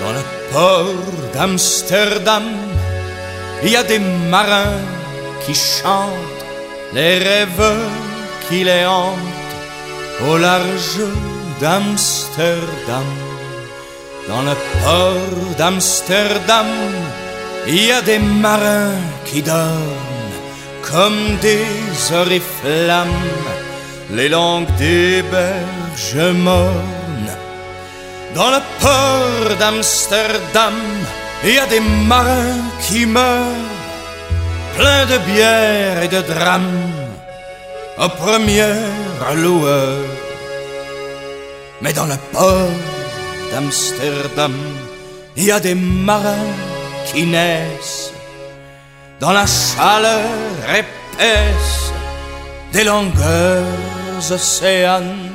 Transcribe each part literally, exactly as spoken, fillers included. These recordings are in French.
Dans le port d'Amsterdam, il y a des marins qui chantent les rêves qui les hantent au large d'Amsterdam. Dans le port d'Amsterdam, il y a des marins qui dorment comme des oriflammes, les langues des berges mornes. Dans le port d'Amsterdam, il y a des marins qui meurent, pleins de bière et de drames, aux premières loueurs. Mais dans le port d'Amsterdam, il y a des marins qui naissent dans la chaleur épaisse des longueurs océanes.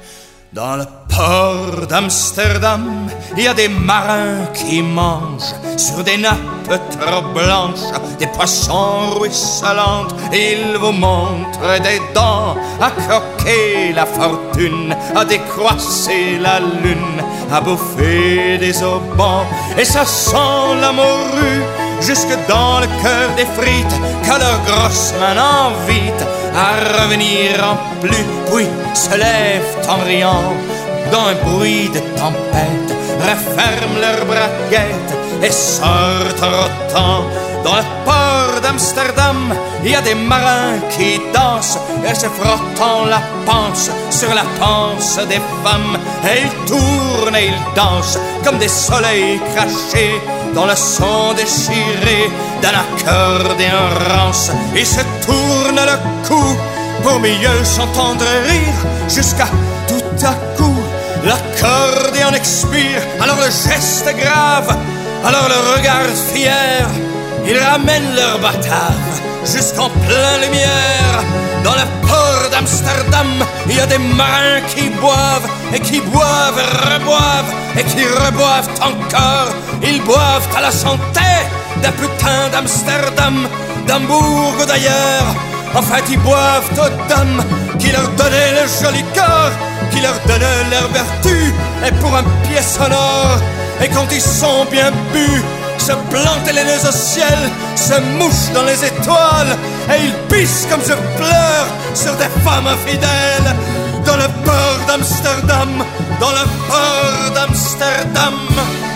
Dans le port d'Amsterdam, il y a des marins qui mangent sur des nappes trop blanches des poissons ruisselantes. Ils vous montrent des dents à croquer la fortune, à décroisser la lune, à bouffer des haubans. Et ça sent la morue jusque dans le cœur des frites, que leurs grosses mains invitent à revenir en plus, puis se lèvent en riant dans un bruit de tempête, referment leurs braguettes et sortent en rotant. Dans le port d'Amsterdam, il y a des marins qui dansent et se frottant la panse sur la panse des femmes. Et ils tournent et ils dansent comme des soleils crachés dans le son déchiré d'un accordéon rance. Ils se tournent le cou pour mieux s'entendre rire, jusqu'à tout à coup l'accordéon expire. Alors le geste est grave, alors le regard fier, ils ramènent leur batave jusqu'en pleine lumière. Dans le port d'Amsterdam, il y a des marins qui boivent et qui boivent et reboivent et qui reboivent encore. Ils boivent à la santé des putains d'Amsterdam, d'Hambourg ou d'ailleurs. En fait, ils boivent aux dames qui leur donnaient le joli corps, qui leur donnaient leur vertu, et pour un pied sonore. Et quand ils sont bien bu, se plantent les nez au ciel, se mouchent dans les étoiles, et ils pissent comme je pleure sur des femmes infidèles. Dans le port d'Amsterdam, dans le port d'Amsterdam.